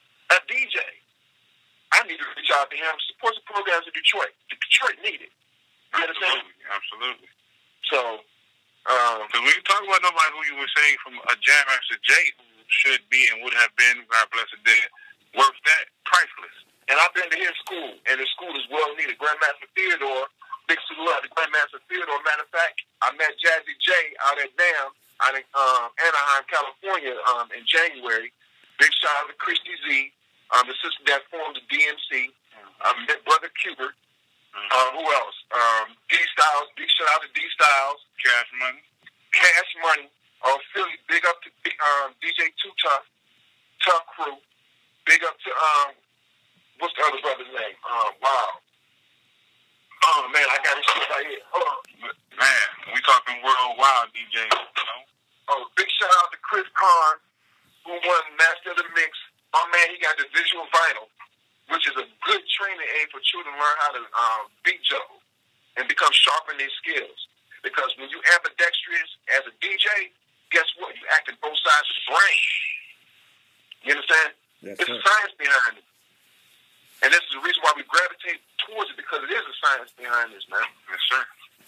I need to reach out to him, support the programs in Detroit. Detroit need it. You understand? Absolutely. So, because when you talk about nobody who you were saying from a Jam Master Jay, who should be and would have been, God bless the dead, worth that, priceless. And I've been to his school, and his school is well needed. Grandmaster Theodore, big salute to Grandmaster Theodore. Matter of fact, I met Jazzy J out at NAMM, out in Anaheim, California, in January. Big shout out to Christy Z, the sister that formed the DMC. I met Brother Cubert. Who else? D Styles. Big shout out to D Styles. Cash Money. Philly. Big up to DJ Too Tough. Tough Crew. Big up to what's the other brother's name? Wow. Oh man, I got his shit right here. Hold on. Man, we talking worldwide DJs, you know? Oh, big shout out to Chris Karn, who won Master of the Mix. My man, he got the visual vinyl, which is a good training aid for children to learn how to beat juggle and become sharp in their skills. Because when you ambidextrous as a DJ, guess what? You act in both sides of the brain. You understand? Yes, There's a science behind it. And this is the reason why we gravitate towards it, because it is a science behind this, man. Yes, sir.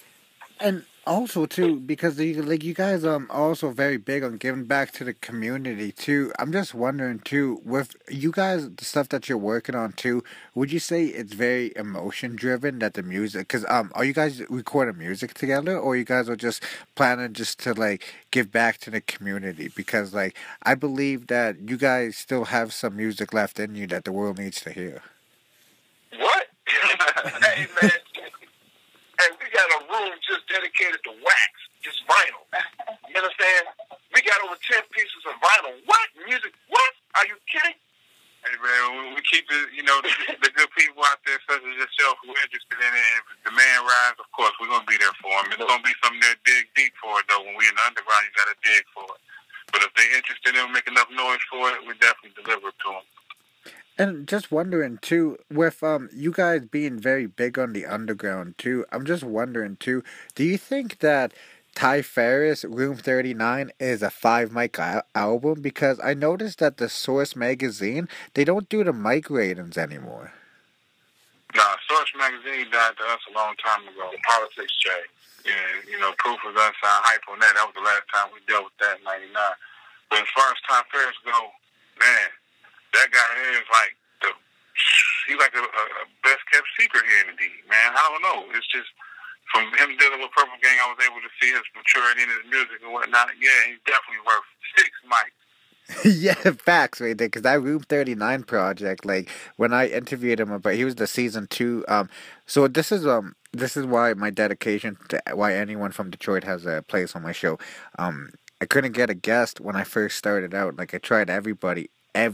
And also too, because you guys also very big on giving back to the community too. I'm just wondering too, with you guys the stuff that you're working on too, would you say it's very emotion driven that the music? Because are you guys recording music together, or you guys are just planning just to like give back to the community? Because like I believe that you guys still have some music left in you that the world needs to hear. What? Hey, man. Hey, we got a room just dedicated to wax, just vinyl. You understand? We got over 10 pieces of vinyl. What? Music? What? Are you kidding? Hey, man, we keep it, the good people out there such as yourself who are interested in it. And if the man rise, of course, we're going to be there for him. It's going to be something that dig deep for it, though. When we're in the underground, you got to dig for it. But if they're interested in making enough noise for it, we definitely deliver it to them. And just wondering too, with you guys being very big on the underground too, I'm just wondering too, do you think that Ty Ferris Room 39 is a 5 mic album? Because I noticed that the Source magazine, they don't do the mic ratings anymore. Nah, Source magazine died to us a long time ago. The politics changed. Yeah, Proof was unsigned hype on that. That was the last time we dealt with that in '99. But as far as Ty Ferris go, man, that guy is like he's like a best kept secret here in the D, man. I don't know. It's just from him dealing with Purple Gang, I was able to see his maturity in his music and whatnot. Yeah, he's definitely worth 6 mics. Yeah, facts right there. Because that Room 39 project, like when I interviewed him about, he was the season 2. So this is why my dedication to why anyone from Detroit has a place on my show. I couldn't get a guest when I first started out. Like I tried everybody,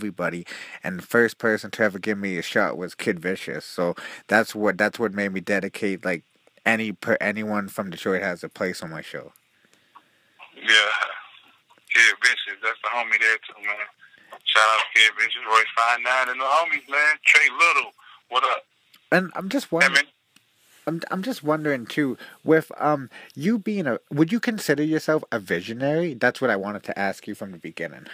and the first person to ever give me a shot was Kid Vicious. So that's what made me dedicate like anyone from Detroit has a place on my show. Yeah, Kid Vicious, that's the homie there too, man. Shout out to Kid Vicious, Royce 5'9", and the homies, man. Trey Little, what up? And I'm just wondering. I'm just wondering too, with you being would you consider yourself a visionary? That's what I wanted to ask you from the beginning.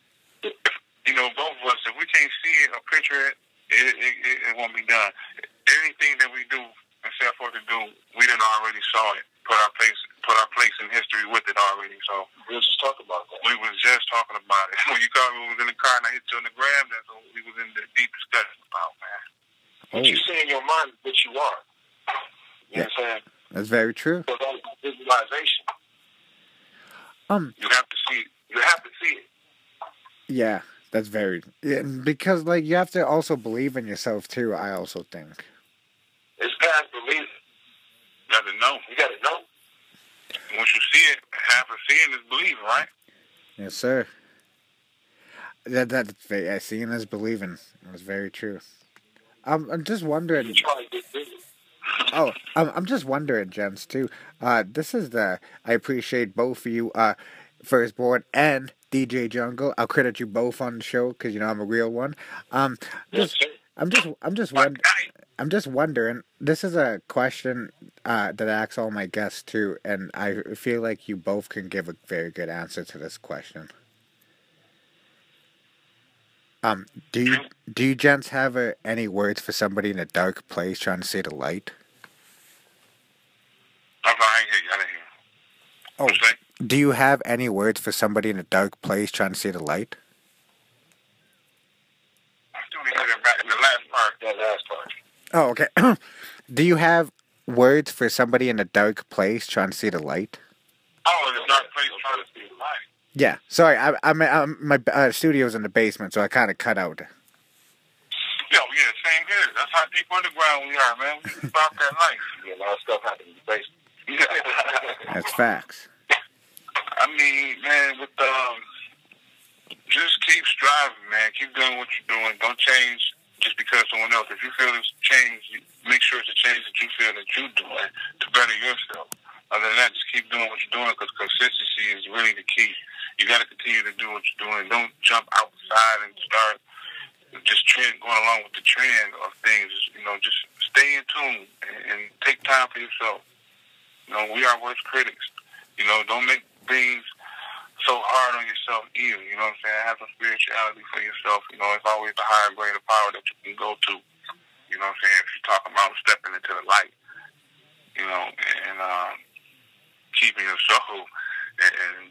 Both of us, if we can't see it or picture it, it won't be done. Anything that we do and set forth to do, we done already saw it. Put our place in history with it already. So we were just talking about that. We was just talking about it. When you called me, we was in the car and I hit you on the gram. That's what we was in the deep discussion about, man. What you see in your mind is what you are. You know what I'm saying? That's very true. So that's visualization. You have to see it. You have to see it. Yeah, that's very... Yeah, because, like, you have to also believe in yourself, too, I also think. It's past believing. You got to know. You got to know. Once you see it, half of seeing is believing, right? Yes, sir. Seeing is believing. That's very true. I'm just wondering... I'm just wondering, gents, too. This is I appreciate both of you, Firstborn and DJ Jungle. I'll credit you both on the show because I'm a real one. I'm just wondering. This is a question that I ask all my guests too, and I feel like you both can give a very good answer to this question. Do you gents have any words for somebody in a dark place trying to see the light? I didn't hear you. Oh, do you have any words for somebody in a dark place trying to see the light? I still didn't hear that in the last part. That last part. Oh, okay. Do you have words for somebody in a dark place trying to see the light? Oh, in a dark place trying to see the light. Yeah, sorry. My studio's in the basement, so I kind of cut out. Yeah, same here. That's how deep underground we are, man. We about that life. Yeah, a lot of stuff happened in the basement. That's facts. I mean, man, just keep striving, man. Keep doing what you're doing. Don't change just because someone else. If you feel it's change, make sure it's a change that you feel that you're doing to better yourself. Other than that, just keep doing what you're doing because consistency is really the key. You got to continue to do what you're doing. Don't jump outside and start just going along with the trend of things. Just stay in tune and take time for yourself. We are worst critics. Don't make things so hard on yourself either. You know what I'm saying? Have some spirituality for yourself. It's always a higher grade of power that you can go to. You You know what I'm saying? If you're talking about stepping into the light, you know, and keeping your soul and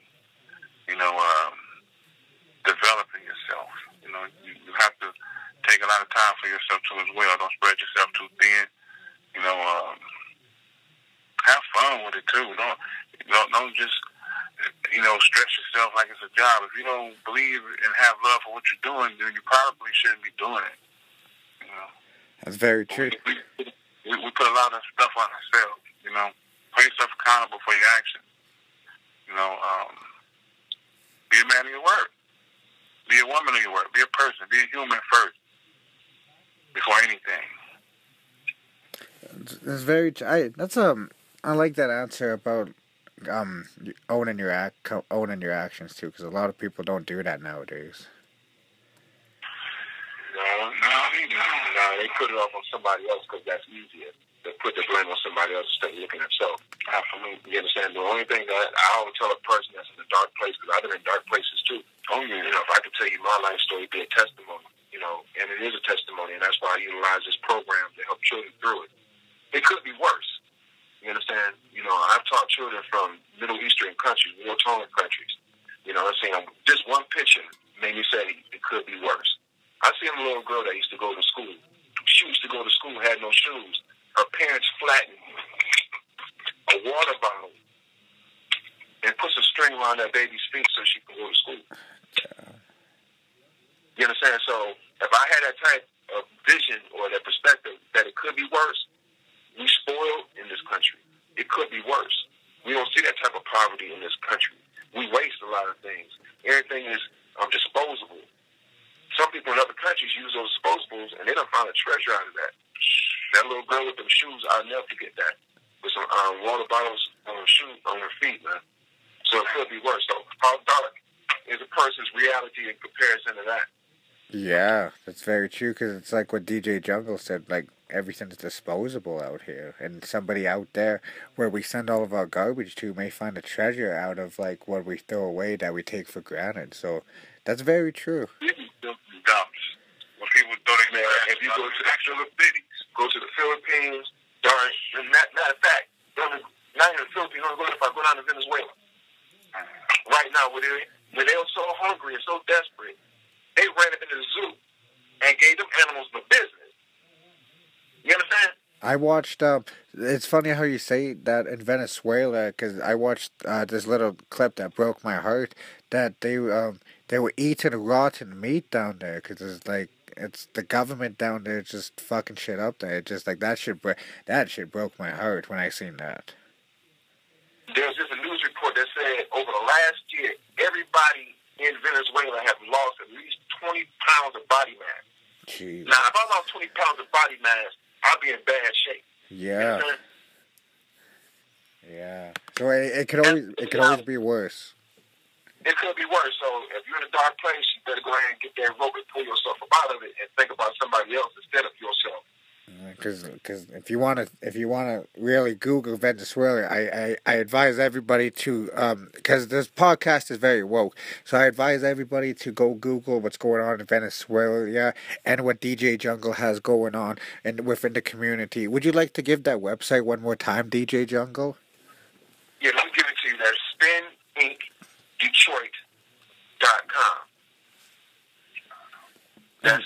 developing yourself. You know, you have to take a lot of time for yourself too as well. Don't spread yourself too thin. You know, have fun with it too. Don't just stress yourself like it's a job. If you don't believe and have love for what you're doing, then you probably shouldn't be doing it. You know, that's very true. We put a lot of stuff on ourselves. You know, hold yourself accountable for your actions. You know, be a man of your word. Be a woman of your word. Be a person. Be a human first before anything. That's very. I like that answer about owning your actions too, because a lot of people don't do that nowadays. No, they put it off on somebody else because that's easier. They put the blame on somebody else instead of looking at themselves. You understand? The only thing that I always tell a person that's in a dark place, because I've been in dark places too. Oh yeah. You know, if I could tell you my life story, it'd be a testimony. You know, and it is a testimony, and that's why I utilize this program to help children through it. It could be worse. You understand? You know, I've taught children from Middle Eastern countries, war-torn countries. You know, I'm saying just one picture made me say it could be worse. I seen a little girl that used to go to school. She used to go to school, had no shoes. Her parents flattened a water bottle and puts a string around that baby's feet so she can go to school. You understand? So if I had that type of vision or that perspective that it could be worse, we spoiled in this country. It could be worse. We don't see that type of poverty in this country. We waste a lot of things. Everything is disposable. Some people in other countries use those disposables, and they don't find a treasure out of that. That little girl with them shoes, I'll never forget that. With some water bottles on her feet, man. So it could be worse. So how dark is a person's reality in comparison to that? Yeah, that's very true, because it's like what DJ Jungle said, like, everything's disposable out here, and somebody out there where we send all of our garbage to may find a treasure out of, like, what we throw away that we take for granted. So that's very true. When people throw their if you go to the Philippines, matter of fact, not in the Philippines, if I go down to Venezuela, right now, when they were so hungry and so desperate, they ran up into the zoo and gave them animals the business. You understand? I watched, it's funny how you say that in Venezuela, because I watched this little clip that broke my heart, that they were eating rotten meat down there, because it's the government down there just fucking shit up there. It's just like, that shit broke my heart when I seen that. There's just a news report that said over the last year, everybody in Venezuela have lost at least 20 pounds of body mass. Jeez. Now, if I lost 20 pounds of body mass, I'll be in bad shape. Yeah. Yeah. So it could always be worse. It could be worse. So if you're in a dark place, you better go ahead and get that rope and pull yourself up out of it and think about somebody else instead of yourself. Because if you wanna really Google Venezuela, I advise everybody to because this podcast is very woke, so I advise everybody to go Google what's going on in Venezuela and what DJ Jungle has going on and within the community. Would you like to give that website one more time, DJ Jungle? Yeah, let me give it to you. That's SpinIncDetroit.com. That's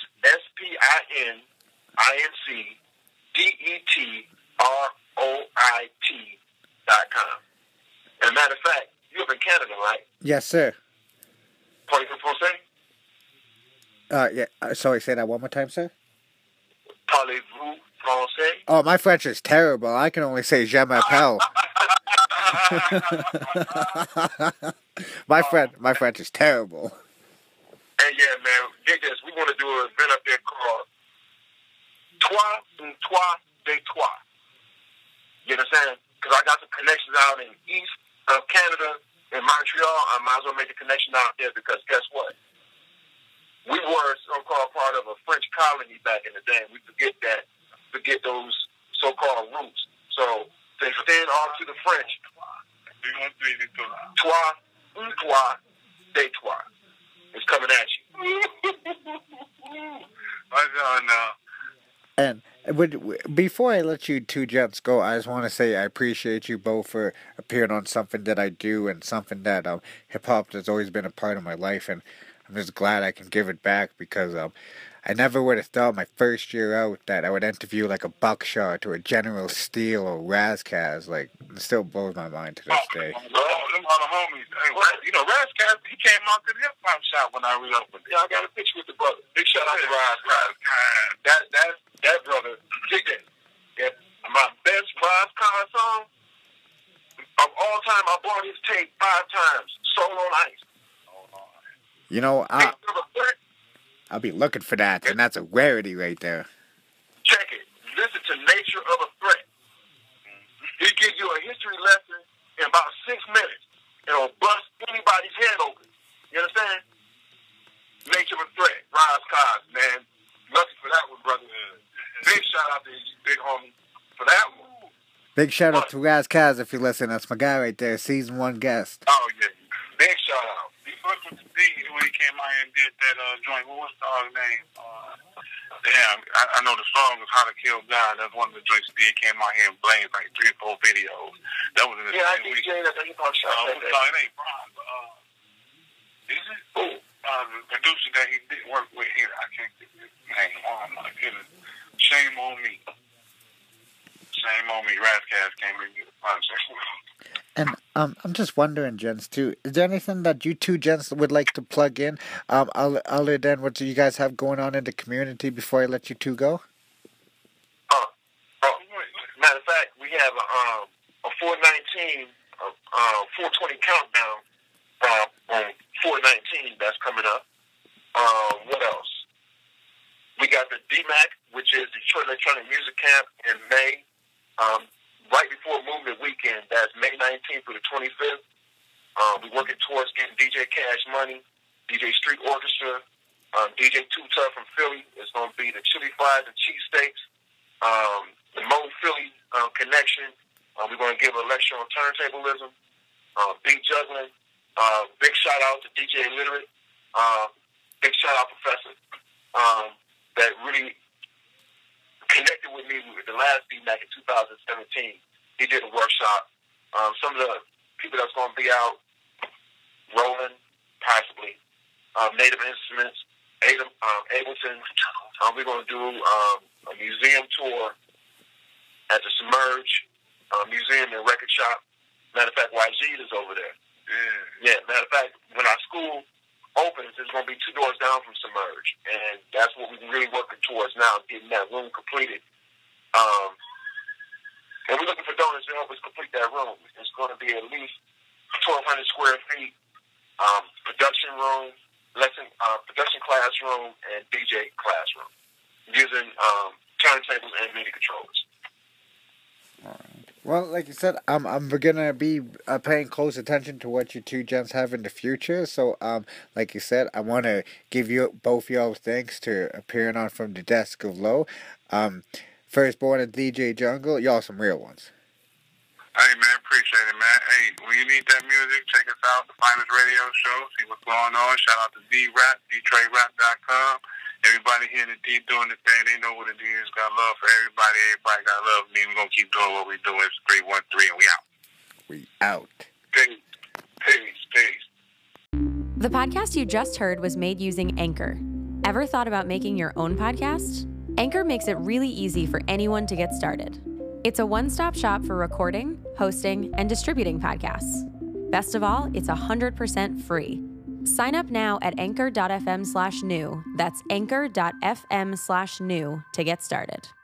SpinIncDetroit.com. And matter of fact, you live in Canada, right? Yes, sir. Parlez-vous français? Yeah. Sorry, say that one more time, sir. Parlez-vous français? Oh, my French is terrible. I can only say je m'appelle. My French is terrible. Hey, yeah, man. Dig this. We want to do an event up there called Toi, un toi, de toi. You understand? Because I got some connections out in east of Canada, in Montreal. I might as well make a connection out there because guess what? We were so-called part of a French colony back in the day. We forget those so-called roots. So to extend all to the French, toi, un toi, de toi. It's coming at you. And Before I let you two gents go, I just want to say I appreciate you both for appearing on something that I do and something that hip hop has always been a part of my life, and I'm just glad I can give it back because I never would have thought my first year out that I would interview like a Buckshot or a General Steel or Razkaz. Like, it still blows my mind to this day. Them other homies. Hey, you know, Razkaz, he came out to the hip hop shop when I reopened. Yeah, I got a picture with the brother. Big shout out to Razkaz. That brother, dig that. Yeah, my best Razkaz song of all time. I bought his tape 5 times. Soul on Ice. You know, I'll be looking for that, and that's a rarity right there. Check it. Listen to Nature of a Threat. He gives you a history lesson in about 6 minutes. It'll bust anybody's head open. You understand? Nature of a Threat. Razkaz, man. Lucky for that one, brother. Big shout out to you, big homie, for that one. Big shout out to Razkaz if you listen. That's my guy right there, season 1 guest. Oh, yeah. Big shout out. He fucked with the D when he came out here and did that joint. What was the dog's name? Damn, I know the song was How to Kill God. That's one of the joints D came out here and blamed like 3 or 4 videos. That was in the I DJ at the hip hop shop. it ain't Brian, but is it? The producer that he did work with here, I can't think of his name. Oh my goodness. Shame on me. Shame on me. Razkaz came in and did a project. And I'm just wondering, gents, too, is there anything that you two gents would like to plug in, other than what you guys have going on in the community before I let you two go? Matter of fact, we have a 419, 420 countdown on 419 that's coming up. What else? We got the DMAC, which is Detroit Electronic Music Camp in May. Right before Movement Weekend, that's May 19th through the 25th. We're working towards getting DJ Cash Money, DJ Street Orchestra, DJ Too Tough from Philly. It's going to be the Chili Fries and Cheesesteaks, the Mo Philly connection. We're going to give a lecture on turntablism, beat juggling. Big shout out to DJ Illiterate. Big shout out Professor that really connected with me with the last DMAC in 2017. He did a workshop. Some of the people that's going to be out, Roland, possibly, Native Instruments, Ableton. We're going to do a museum tour at the Submerge Museum and Record Shop. Matter of fact, YG is over there. Yeah, matter of fact, when our school opens, it's going to be 2 doors down from Submerge. And that's what we're really working towards now, getting that room completed. And we're looking for donors to help us complete that room. It's going to be at least 1,200 square feet, production room, production classroom, and DJ classroom, using turntables and MIDI controllers. All right. Well, like you said, I'm gonna be paying close attention to what you two gents have in the future. So, like you said, I want to give you both y'all thanks to appearing on From the Desk of Low. Firstborn and DJ Jungle, y'all some real ones. Hey, man, appreciate it, man. Hey, when you need that music, check us out, The Finest Radio Show, see what's going on. Shout out to D-Rap, DetroitRap.com. Everybody here in the D doing the thing, they know what it is. Got love for everybody. Everybody got love for me. We're going to keep doing what we're doing. It's 313, and we out. We out. Peace. Peace. Peace. The podcast you just heard was made using Anchor. Ever thought about making your own podcast? Anchor makes it really easy for anyone to get started. It's a one-stop shop for recording, hosting, and distributing podcasts. Best of all, it's 100% free. Sign up now at anchor.fm/new. That's anchor.fm/new to get started.